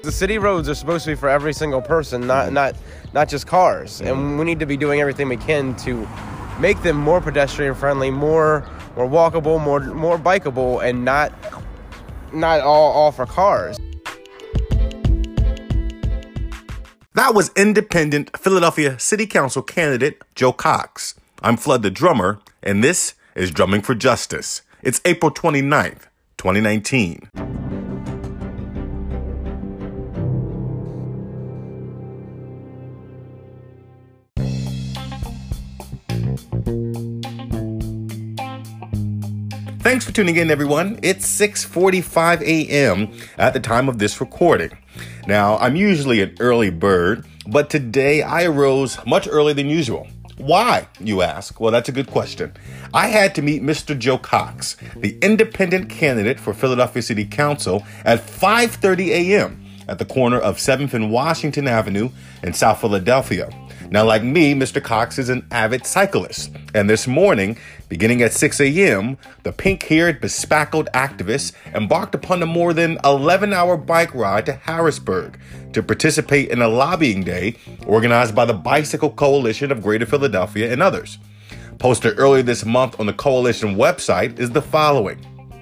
The city roads are supposed to be for every single person, not just cars. And we need to be doing everything we can to make them more pedestrian friendly, more walkable, more bikeable, and not all for cars. That was independent Philadelphia City Council candidate Joe Cox. I'm Flood the Drummer, and this is Drumming for Justice. It's April 29th, 2019. Thanks for tuning in, everyone. It's 6:45 a.m. at the time of this recording. Now, I'm usually an early bird, but today I arose much earlier than usual. Why, you ask? Well, that's a good question. I had to meet Mr. Joe Cox, the independent candidate for Philadelphia City Council, at 5:30 a.m. at the corner of 7th and Washington Avenue in South Philadelphia. Now, like me, Mr. Cox is an avid cyclist. And this morning, beginning at 6 a.m., the pink-haired, bespectacled activist embarked upon a more than 11-hour bike ride to Harrisburg to participate in a lobbying day organized by the Bicycle Coalition of Greater Philadelphia and others. Posted earlier this month on the coalition website is the following.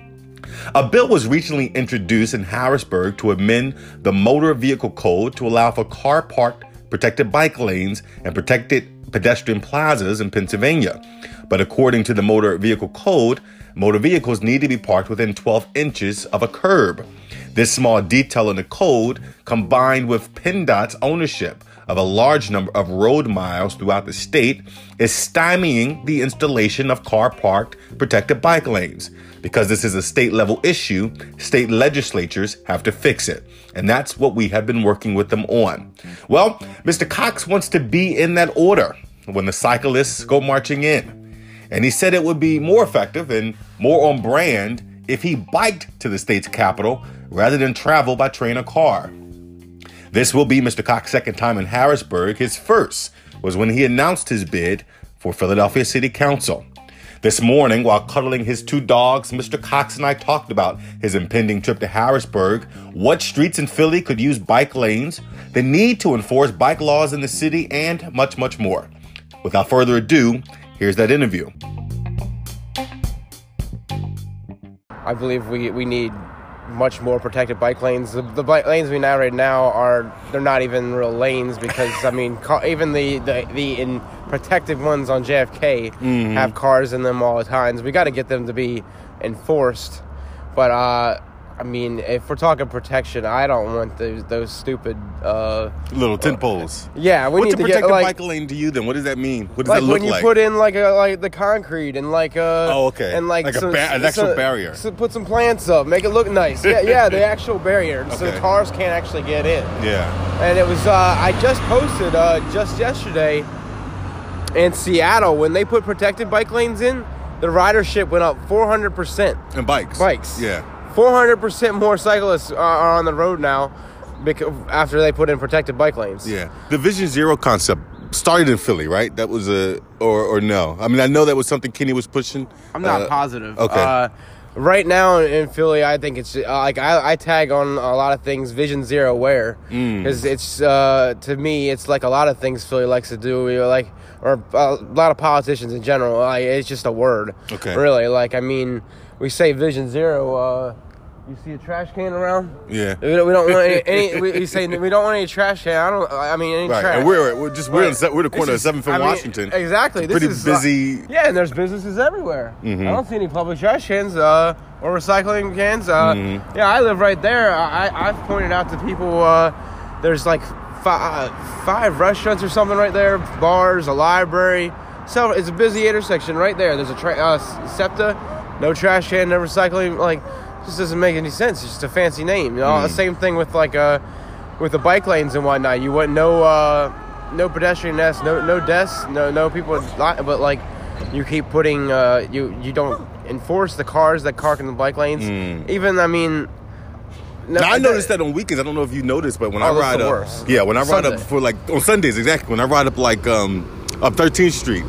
A bill was recently introduced in Harrisburg to amend the Motor Vehicle Code to allow for car parked protected bike lanes and protected pedestrian plazas in Pennsylvania. But according to the Motor Vehicle Code, motor vehicles need to be parked within 12 inches of a curb. This small detail in the code, combined with PennDOT's ownership of a large number of road miles throughout the state, is stymieing the installation of car-parked protected bike lanes. Because this is a state-level issue, state legislatures have to fix it. And that's what we have been working with them on. Well, Mr. Cox wants to be in that order when the cyclists go marching in. And he said it would be more effective and more on brand if he biked to the state's capital rather than travel by train or car. This will be Mr. Cox's second time in Harrisburg. His first was when he announced his bid for Philadelphia City Council. This morning, while cuddling his two dogs, Mr. Cox and I talked about his impending trip to Harrisburg, what streets in Philly could use bike lanes, the need to enforce bike laws in the city, and much, much more. Without further ado, here's that interview. I believe we need much more protected bike lanes. The bike lanes we now right now they're not even real lanes because even the protected ones on JFK have cars in them all the time. So we got to get them to be enforced. But if we're talking protection, I don't want those stupid little tent poles. Yeah, what's a protected bike lane to you then? What does that mean? What does that look like? When you put in like the concrete and and an actual barrier. So put some plants up, make it look nice. Yeah, the actual barrier, so the cars can't actually get in. Yeah. And it was I just posted just yesterday in Seattle when they put protected bike lanes in, the ridership went up 400%. And bikes. Yeah. 400% more cyclists are on the road now after they put in protected bike lanes. Yeah. The Vision Zero concept started in Philly, right? That was or no? I mean, I know that was something Kenny was pushing. I'm not positive. Okay. Right now in Philly, I think it's I tag on a lot of things Vision Zero where because it's to me it's like a lot of things Philly likes to do, or a lot of politicians in general. It's just a word. Okay. Really, we say Vision Zero. You see a trash can around? Yeah. We don't want any. We say we don't want any trash can. Any right. trash. And we're the corner of 7th and Washington. Exactly. It's pretty busy. Yeah, and there's businesses everywhere. I don't see any public trash cans or recycling cans. Yeah, I live right there. I've pointed out to people there's like five restaurants or something right there, bars, a library. So it's a busy intersection right there. There's a SEPTA, no trash can, no recycling. Just doesn't make any sense. It's just a fancy name. The same thing with with the bike lanes and whatnot. You want no pedestrian desks, no desks, no people. But you keep putting you don't enforce the cars that park in the bike lanes. Even now, I noticed that on weekends. I don't know if you noticed, but when I ride up, when I ride up for on Sundays, exactly. When I ride up up 13th Street,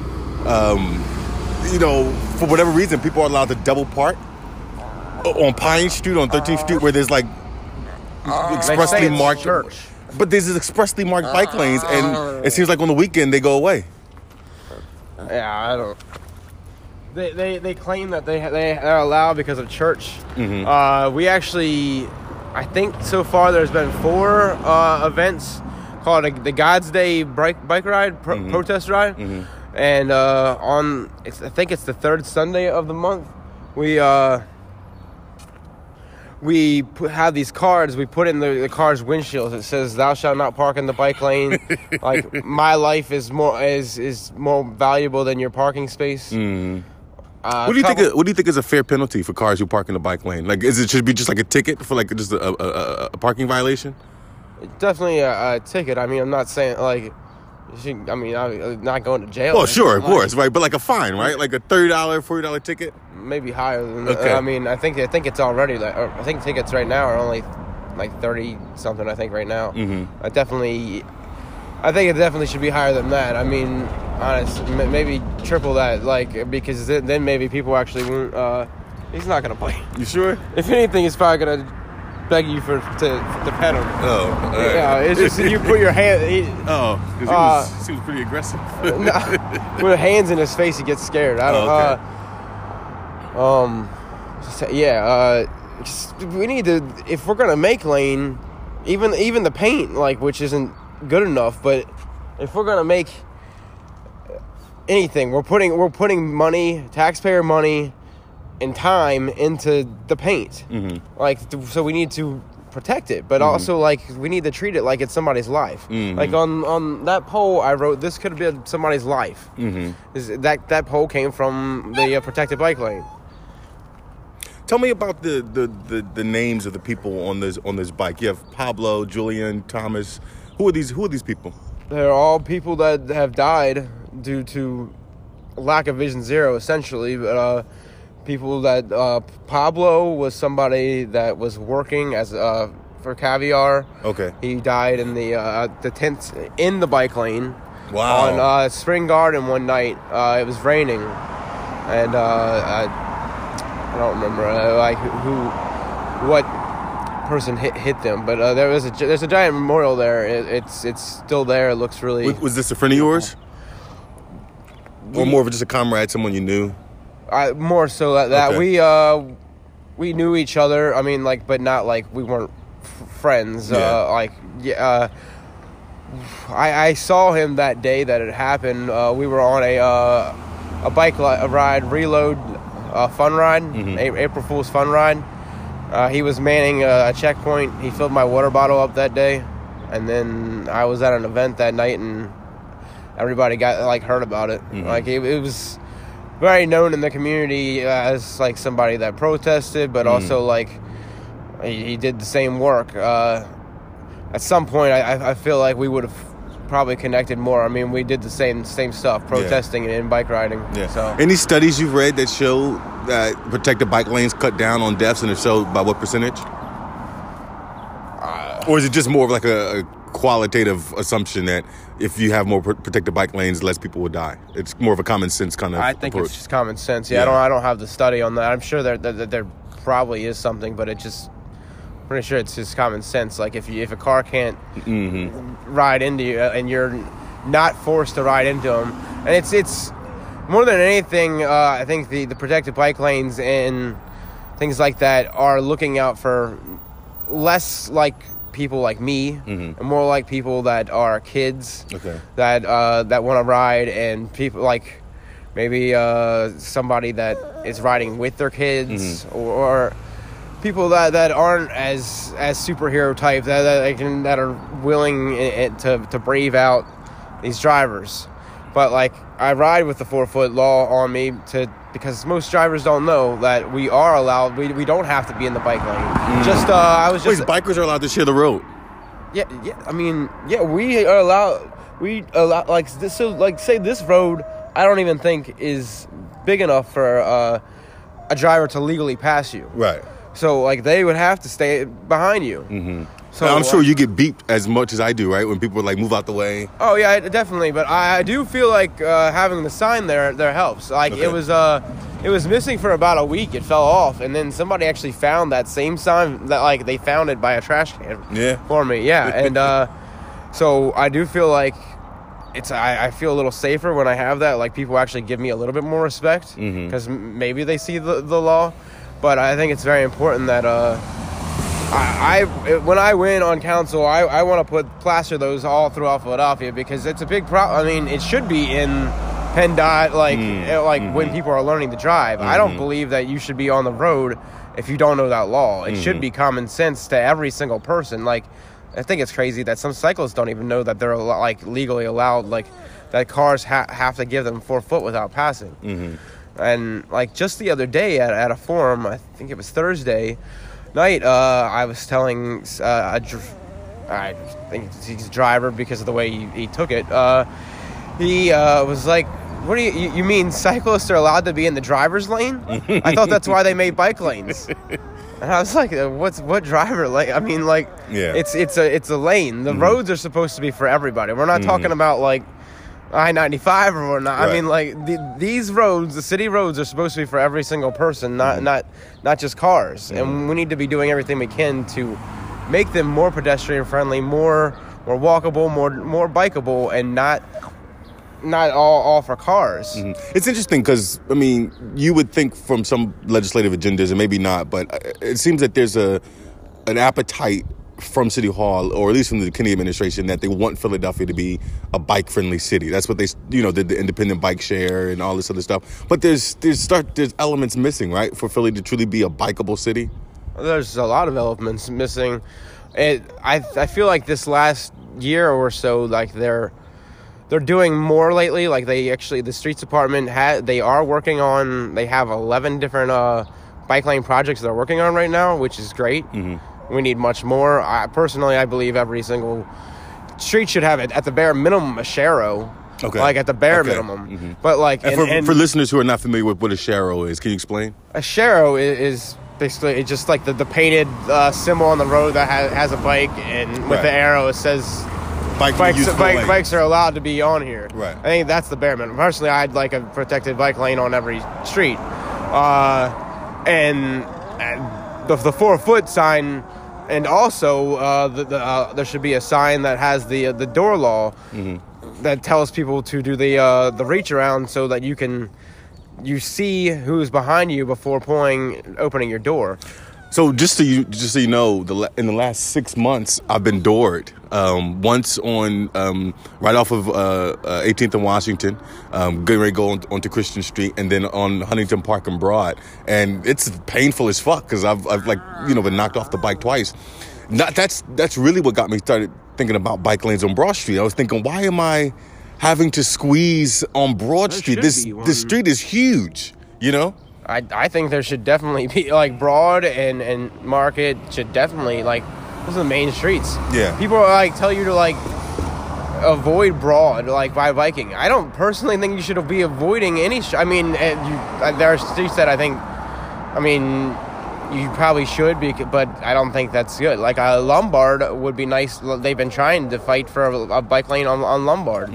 for whatever reason, people are allowed to double park on Pine Street on 13th Street, where there's expressly marked church. But there's expressly marked bike lanes, and it seems like on the weekend they go away. Yeah, I don't. They claim that they are allowed because of church. We actually, I think so far there's been 4 events called the God's Day bike ride, protest ride, and I think it's the 3rd Sunday of the month. We have these cards. We put in the car's windshields. It says, "Thou shalt not park in the bike lane." Like, my life is more valuable than your parking space. What do you think is a fair penalty for cars who park in the bike lane? Like, should it be just like a ticket for like just a parking violation? Definitely a ticket. I mean, I'm not saying like. I'm not going to jail. Well, sure, of course, right? But like a fine, right? Like a $30, $40 ticket? Maybe higher than that. Okay. I mean, I think it's already like. I think tickets right now are only like 30 something. I think right now. I think it definitely should be higher than that. I mean, honestly, maybe triple that. Like, because then maybe people actually won't. He's not gonna play. You sure? If anything, he's probably gonna beg you to pet him. Oh, right. Yeah. It's just you put your hand. Because he was pretty aggressive. With hands in his face, he gets scared. I don't. We need to. If we're gonna make lane, even the paint, like, which isn't good enough, but if we're gonna make anything, we're putting money, taxpayer money, and time into the paint. Like, so we need to protect it, but also, like, we need to treat it like it's somebody's life. Like on that pole, I wrote, "This could have been somebody's life." That pole came from the protected bike lane. Tell me about the names of the people on this bike. You have Pablo, Julian, Thomas. Who are these people? They're all people that have died due to lack of Vision Zero, essentially. But people that Pablo was somebody that was working as for Caviar. Okay. He died in the tent in the bike lane. Wow. On Spring Garden one night. It was raining, and I don't remember what person hit them, but there's a giant memorial there. It's still there. It looks really. Was this a friend of yours, or more of just a comrade, someone you knew? More so that Okay. we knew each other. I mean, like, but not like we weren't friends. Yeah. I saw him that day that it happened. We were on a bike ride, Reload fun ride, April Fool's fun ride. He was manning a checkpoint. He filled my water bottle up that day, and then I was at an event that night, and everybody got heard about it. Like, it was very known in the community as like somebody that protested, but also like he did the same work. At some point, I feel like we would have probably connected more. I mean, we did the same stuff, protesting and bike riding. Yeah. So, any studies you've read that show that protected bike lanes cut down on deaths, and if so, by what percentage? Or is it just more of like a qualitative assumption that if you have more protected bike lanes, less people will die? It's more of a common sense kind of I think approach. It's just common sense. Yeah. I don't have the study on that. I'm sure there probably is something, but pretty sure it's just common sense. Like, if a car can't ride into you, and you're not forced to ride into them, and it's more than anything, I think the protected bike lanes and things like that are looking out for less like people like me, and more like people that are kids, that want to ride, and people like maybe somebody that is riding with their kids, or people that aren't as superhero type, that are willing to brave out these drivers. But like, I ride with the 4-foot law on me because most drivers don't know that we are allowed. We don't have to be in the bike lane. Bikers are allowed to share the road. Yeah. I mean, yeah, we are allowed. We allow, like, this. So, like, say this road, I don't even think is big enough for a driver to legally pass you. Right. So, like, they would have to stay behind you. So now, I'm sure you get beeped as much as I do, right? When people like move out the way. Oh yeah, definitely. But I do feel like having the sign there helps. Like, it was it was missing for about a week. It fell off, and then somebody actually found that same sign. That like they found it by a trash can. Yeah. For me, yeah, and so I do feel like I feel a little safer when I have that. Like people actually give me a little bit more respect because maybe they see the law. But I think it's very important that when I win on council, I want to plaster those all throughout Philadelphia because it's a big problem. I mean, it should be in PennDOT, when people are learning to drive. I don't believe that you should be on the road if you don't know that law. It should be common sense to every single person. Like, I think it's crazy that some cyclists don't even know that they're like legally allowed, like that cars have to give them 4 foot without passing. And like just the other day at a forum, I think it was Thursday night, I was telling I think he's a driver because of the way he took it. He was like, "What do you mean cyclists are allowed to be in the driver's lane? I thought that's why they made bike lanes." And I was like, "What driver lane? I mean, like, it's a lane. The roads are supposed to be for everybody. We're not talking about like I-95 or whatnot. Right. I mean, like these roads, the city roads, are supposed to be for every single person, not just cars. And we need to be doing everything we can to make them more pedestrian friendly, more walkable, more bikeable, and not all for cars." It's interesting because, I mean, you would think from some legislative agendas, and maybe not, but it seems that there's an appetite from City Hall, or at least from the Kennedy administration, that they want Philadelphia to be a bike-friendly city. That's what they, did the independent bike share and all this other stuff. But there's elements missing, right, for Philly to truly be a bikeable city? There's a lot of elements missing. I feel like this last year or so, like they're doing more lately. Like the streets department they have 11 different bike lane projects they're working on right now, which is great. We need much more. Personally, I believe every single street should have it at the bare minimum a Sharrow. Okay. Like at the bare minimum. But like, for listeners who are not familiar with what a Sharrow is, can you explain? A Sharrow is basically it's just like the painted symbol on the road that has a bike, and with the arrow it says bikes are allowed to be on here. Right. I think that's the bare minimum. Personally, I'd like a protected bike lane on every street, and the 4 foot sign. And also, there should be a sign that has the door law that tells people to do the reach around so that you see who's behind you before opening your door. So just so you know, in the last 6 months, I've been doored. Once on right off of 18th and Washington, getting ready to go onto Christian Street, and then on Huntington Park and Broad, and it's painful as fuck because I've been knocked off the bike twice. That's really what got me started thinking about bike lanes on Broad Street. I was thinking, why am I having to squeeze on Broad Street? This street is huge, I think there should definitely be, like, Broad and Market should definitely, like, those are the main streets. Yeah. People, like, tell you to, like, avoid Broad, like, by biking. I don't personally think you should be avoiding any I mean, there are streets that you probably should, but I don't think that's good. Like, Lombard would be nice. They've been trying to fight for a bike lane on Lombard.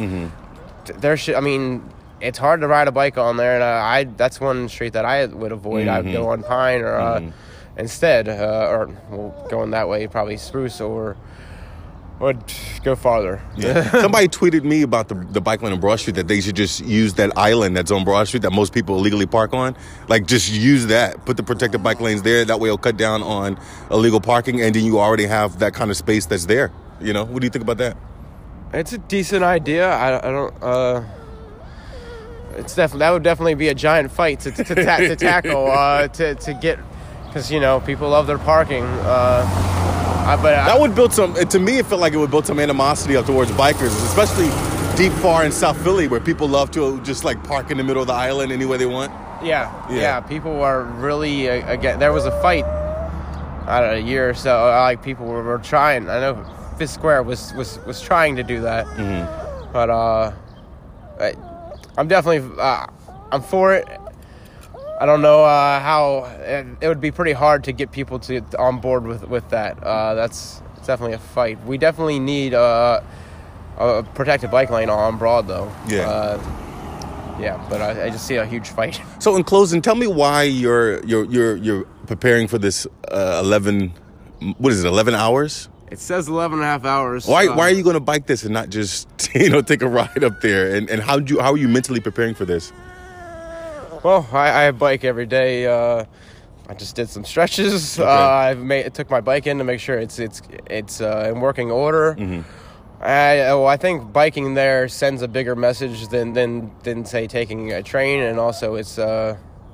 It's hard to ride a bike on there, and that's one street that I would avoid. I'd go on Pine or instead, going that way, probably Spruce or go farther. Yeah. Somebody tweeted me about the bike lane on Broad Street, that they should just use that island that's on Broad Street that most people illegally park on. Like, just use that. Put the protected bike lanes there. That way it'll cut down on illegal parking, and then you already have that kind of space that's there. What do you think about that? It's a decent idea. I don't... that would definitely be a giant fight to tackle to get, because people love their parking. That would build some. To me, it felt like it would build some animosity up towards bikers, especially deep far in South Philly, where people love to just like park in the middle of the island any way they want. Yeah. People are really again. There was a fight, I don't know, a year or so. Like people were trying. I know Fisk Square was trying to do that, but I'm definitely I'm for it. I don't know how it would be pretty hard to get people on board with that. It's definitely a fight. We definitely need a protected bike lane on Broad, though. Yeah. Yeah, but I just see a huge fight. So in closing, tell me why you're preparing for this 11 hours? It says 11 and a half hours. Why are you going to bike this and not just take a ride up there? And how are you mentally preparing for this? Well, I bike every day. I just did some stretches. Okay. I took my bike in to make sure it's in working order. Mm-hmm. I think biking there sends a bigger message than say taking a train, and also it's to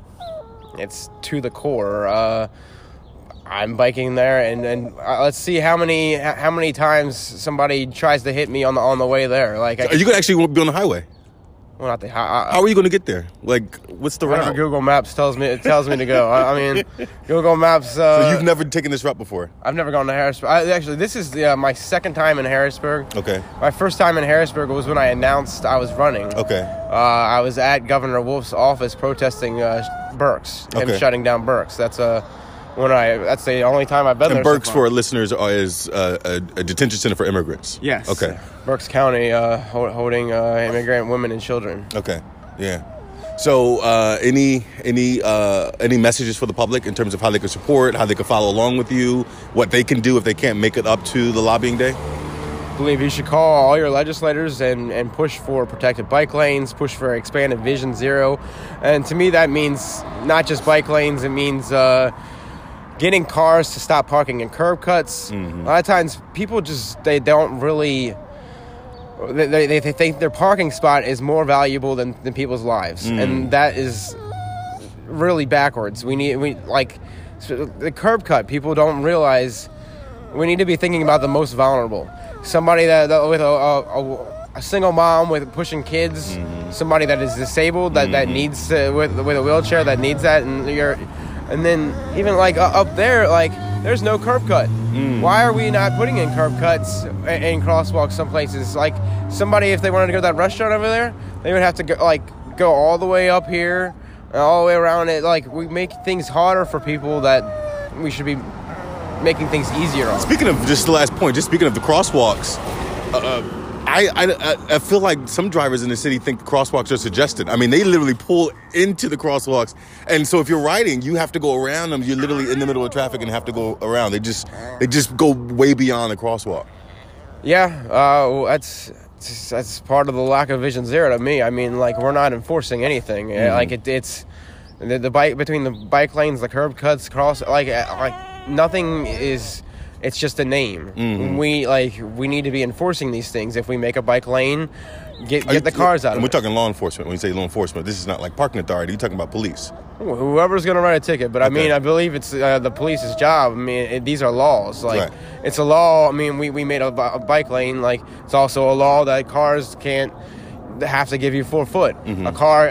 the core. I'm biking there, and let's see how many times somebody tries to hit me on the way there. Like, are you gonna actually be on the highway? Well, not the how are you going to get there? Like, what's the route? Google Maps tells me to go. I mean, Google Maps. So you've never taken this route before? I've never gone to Harrisburg. Actually, this is my second time in Harrisburg. Okay. My first time in Harrisburg was when I announced I was running. Okay. I was at Governor Wolf's office protesting Berks, him shutting down Berks. That's the only time I've been there. And Berks, for our listeners, is a detention center for immigrants. Yes. Okay. Berks County, holding immigrant women and children. Okay. Yeah. So, any messages for the public in terms of how they can support, how they can follow along with you, what they can do if they can't make it up to the lobbying day? I believe you should call all your legislators and push for protected bike lanes, push for expanded Vision Zero. And to me, that means not just bike lanes. It means getting cars to stop parking in curb cuts. Mm-hmm. A lot of times people they don't really, they think their parking spot is more valuable than people's lives. And that is really backwards. We the curb cut, people don't realize we need to be thinking about the most vulnerable. Somebody that with a single mom with pushing kids, somebody that is disabled, that needs with a wheelchair, that needs that, and then even up there, there's no curb cut. Why are we not putting in curb cuts and crosswalks some places? Like, somebody, if they wanted to go to that restaurant over there, they would have to go all the way up here and all the way around it. Like, we make things harder for people that we should be making things easier on. Speaking of, just the last point, just speaking of the crosswalks, I feel like some drivers in the city think crosswalks are suggested. I mean, they literally pull into the crosswalks. And so if you're riding, you have to go around them. You're literally in the middle of traffic and have to go around. They just go way beyond the crosswalk. Yeah, that's part of the lack of Vision Zero to me. I mean, we're not enforcing anything. It's the bike between the bike lanes, the curb cuts, nothing is. It's just a name. We need to be enforcing these things. If we make a bike lane, get the cars out of it. And we're talking law enforcement. When you say law enforcement, this is not like parking authority. You're talking about police. Whoever's going to write a ticket. But Okay. I believe it's the police's job. I mean, these are laws. Right. It's a law. I mean, we made a bike lane. It's also a law that cars can't have to give you 4 foot. A car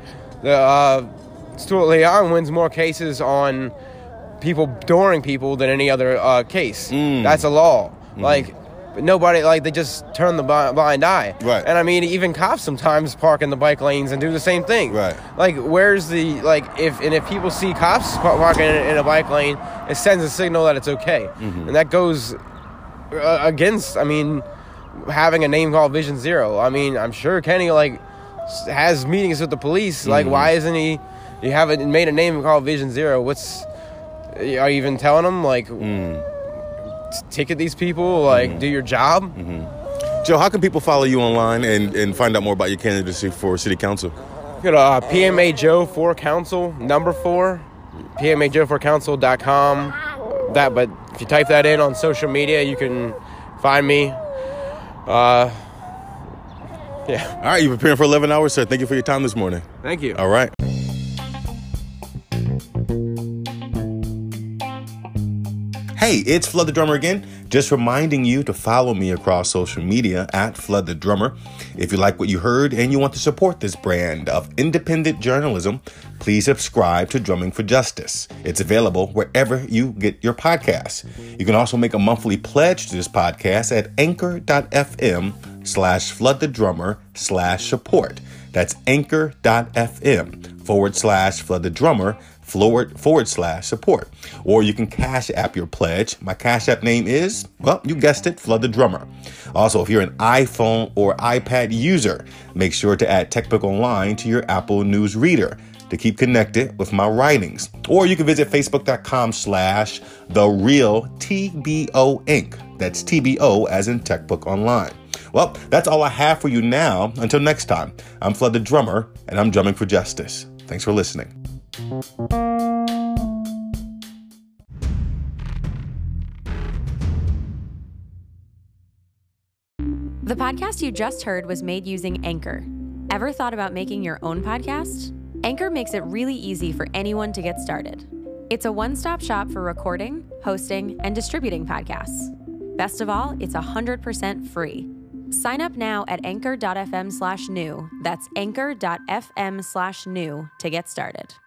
Stuart Leon wins more cases on people dooring people than any other case. That's a law. But nobody, they just turn the blind eye. Right. And I mean, even cops sometimes park in the bike lanes and do the same thing. Right. Where's the, if people see cops parking in a bike lane, it sends a signal that it's okay. And that goes against, having a name called Vision Zero. I mean, I'm sure Kenny, has meetings with the police. Why isn't he, you haven't made a name called Vision Zero. Are you even telling them, ticket these people, do your job? Joe, how can people follow you online and find out more about your candidacy for city council? Go to PMA Joe for Council, number 4, PMAJoeforCouncil.com. But if you type that in on social media, you can find me. Yeah. All right, you're preparing for 11 hours, sir. Thank you for your time this morning. Thank you. All right. Hey, it's Flood the Drummer again. Just reminding you to follow me across social media at Flood the Drummer. If you like what you heard and you want to support this brand of independent journalism, please subscribe to Drumming for Justice. It's available wherever you get your podcasts. You can also make a monthly pledge to this podcast at anchor.fm/floodthedrummer/support. That's anchor.fm/floodthedrummer /support. Or you can Cash App your pledge. My Cash App name is, well, you guessed it, Flood the Drummer. Also, if you're an iPhone or iPad user, make sure to add TechBook Online to your Apple News reader to keep connected with my writings. Or you can visit facebook.com/TheRealTBO Inc. That's TBO as in TechBook Online. Well, that's all I have for you now. Until next time, I'm Flood the Drummer, and I'm drumming for justice. Thanks for listening. The podcast you just heard was made using Anchor. Ever thought about making your own podcast? Anchor makes it really easy for anyone to get started. It's a one-stop shop for recording, hosting, and distributing podcasts. Best of all, it's 100% free. Sign up now at anchor.fm/new. That's anchor.fm/new to get started.